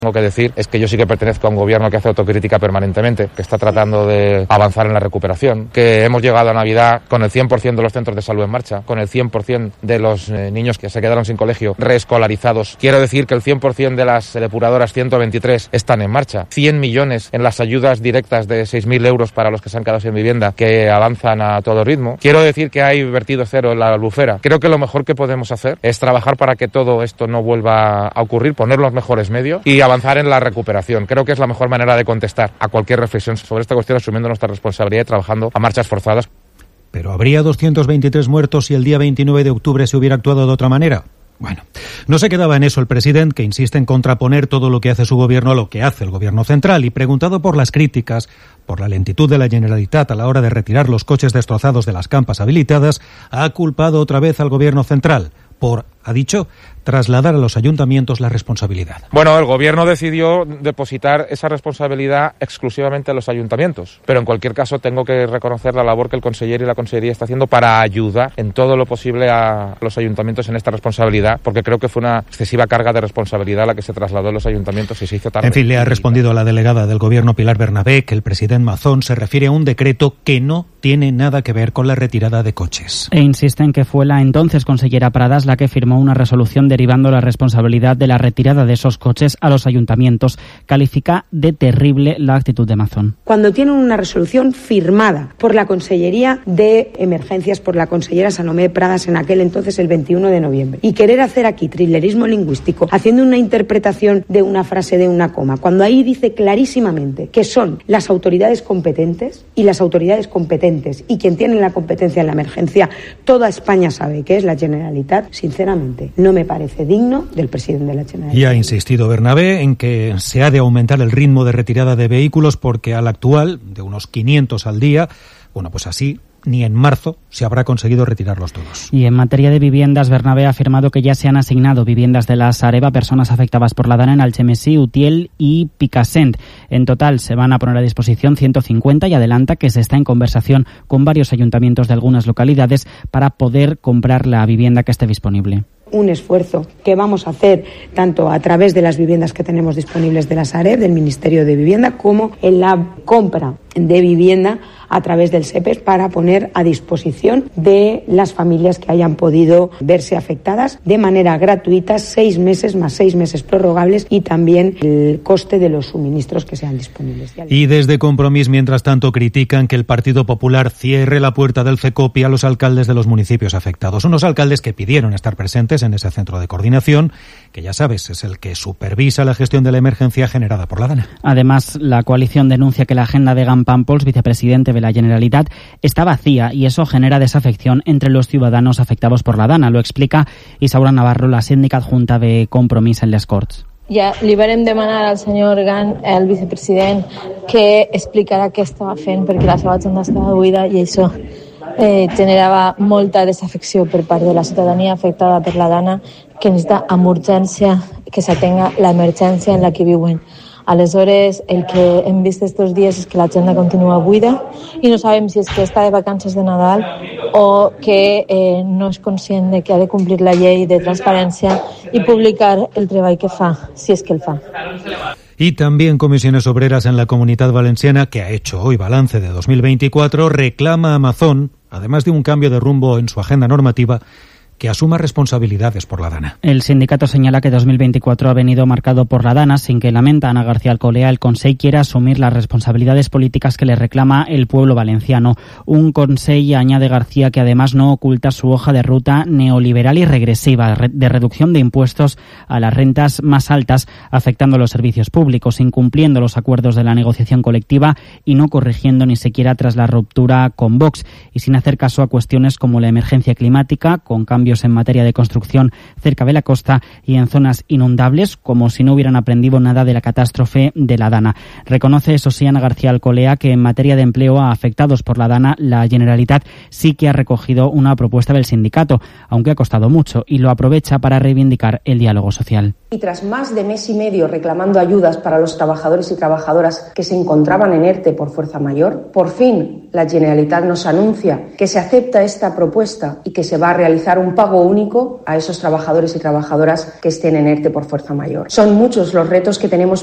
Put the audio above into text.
Tengo que decir es que yo sí que pertenezco a un gobierno que hace autocrítica permanentemente, que está tratando de avanzar en la recuperación, que hemos llegado a Navidad con el 100% de los centros de salud en marcha, con el 100% de los niños que se quedaron sin colegio reescolarizados. Quiero decir que el 100% de las depuradoras 123 están en marcha. 100 millones en las ayudas directas de 6.000 euros para los que se han quedado sin vivienda, que avanzan a todo ritmo. Quiero decir que hay vertido cero en la albufera. Creo que lo mejor que podemos hacer es trabajar para que todo esto no vuelva a ocurrir, poner los mejores medios y avanzar en la recuperación. Creo que es la mejor manera de contestar a cualquier reflexión sobre esta cuestión, asumiendo nuestra responsabilidad y trabajando a marchas forzadas. ¿Pero habría 223 muertos si el día 29 de octubre se hubiera actuado de otra manera? Bueno, no se quedaba en eso el presidente, que insiste en contraponer todo lo que hace su gobierno a lo que hace el gobierno central, y preguntado por las críticas, por la lentitud de la Generalitat a la hora de retirar los coches destrozados de las campas habilitadas, ha culpado otra vez al gobierno central por, ha dicho, trasladar a los ayuntamientos la responsabilidad. Bueno, el gobierno decidió depositar esa responsabilidad exclusivamente a los ayuntamientos, pero en cualquier caso tengo que reconocer la labor que el conseller y la consellería está haciendo para ayudar en todo lo posible a los ayuntamientos en esta responsabilidad, porque creo que fue una excesiva carga de responsabilidad la que se trasladó a los ayuntamientos y se hizo tarde. En fin, le ha respondido a la delegada del gobierno Pilar Bernabé que el presidente Mazón se refiere a un decreto que no tiene nada que ver con la retirada de coches. E insiste en que fue la entonces consellera Pradas la que firmó una resolución derivando la responsabilidad de la retirada de esos coches a los ayuntamientos. Califica de terrible la actitud de Mazón. Cuando tienen una resolución firmada por la Consellería de Emergencias, por la consellera Salomé Pradas en aquel entonces, el 21 de noviembre, y querer hacer aquí trilerismo lingüístico, haciendo una interpretación de una frase de una coma, cuando ahí dice clarísimamente que son las autoridades competentes y las autoridades competentes y quien tiene la competencia en la emergencia, toda España sabe que es la Generalitat, sinceramente, no me parece digno del presidente de la Generalitat. Y ha insistido Bernabé en que se ha de aumentar el ritmo de retirada de vehículos porque al actual, de unos 500 al día, bueno, pues así ni en marzo se habrá conseguido retirarlos todos. Y en materia de viviendas, Bernabé ha afirmado que ya se han asignado viviendas de la Sareb a personas afectadas por la Dana en Algemesí, Utiel y Picassent. En total se van a poner a disposición 150 y adelanta que se está en conversación con varios ayuntamientos de algunas localidades para poder comprar la vivienda que esté disponible. Un esfuerzo que vamos a hacer tanto a través de las viviendas que tenemos disponibles de la Sareb, del Ministerio de Vivienda, como en la compra de vivienda a través del SEPES para poner a disposición de las familias que hayan podido verse afectadas de manera gratuita 6 meses más 6 meses prorrogables y también el coste de los suministros que sean disponibles. Y desde Compromís, mientras tanto, critican que el Partido Popular cierre la puerta del CECOPI a los alcaldes de los municipios afectados. Unos alcaldes que pidieron estar presentes en ese centro de coordinación, que ya sabes, es el que supervisa la gestión de la emergencia generada por la Dana. Además, la coalición denuncia que la agenda de Egan Pàmpols, vicepresidente de la Generalitat, está vacía y eso genera desafección entre los ciudadanos afectados por la Dana. Lo explica Isaura Navarro, la síndica adjunta de Compromís en les Corts. Ja li vam demanar al senyor Egan, el vicepresident, que explicara què estava fent perquè la seva agenda estava buida i això generava molta desafecció per part de la ciutadania afectada per la Dana, que necessita amb urgència que s'atenga l'emergència en la que viuen. Aleshores, el que hem vist estos dies és que l'agenda continua buida i no sabem si és que està de vacances de Nadal o que no és conscient de que ha de complir la llei de transparència y publicar el treball que fa, si és que el fa. Y también Comisiones Obreras en la Comunidad Valenciana, que ha hecho hoy balance de 2024, reclama a Mazón, además de un cambio de rumbo en su agenda normativa, que asuma responsabilidades por la Dana. El sindicato señala que 2024 ha venido marcado por la Dana, sin que, lamenta Ana García Alcolea, el Consell quiera asumir las responsabilidades políticas que le reclama el pueblo valenciano. Un Consell, añade García, que además no oculta su hoja de ruta neoliberal y regresiva de reducción de impuestos a las rentas más altas, afectando los servicios públicos, incumpliendo los acuerdos de la negociación colectiva y no corrigiendo ni siquiera tras la ruptura con Vox, y sin hacer caso a cuestiones como la emergencia climática, con cambios en materia de construcción cerca de la costa y en zonas inundables, como si no hubieran aprendido nada de la catástrofe de la Dana. Reconoce, eso sí, Ana García Alcolea, que en materia de empleo a afectados por la Dana, la Generalitat sí que ha recogido una propuesta del sindicato, aunque ha costado mucho, y lo aprovecha para reivindicar el diálogo social. Y tras más de mes y medio reclamando ayudas para los trabajadores y trabajadoras que se encontraban en ERTE por fuerza mayor, por fin la Generalitat nos anuncia que se acepta esta propuesta y que se va a realizar un pago único a esos trabajadores y trabajadoras que estén en ERTE por fuerza mayor. Son muchos los retos que tenemos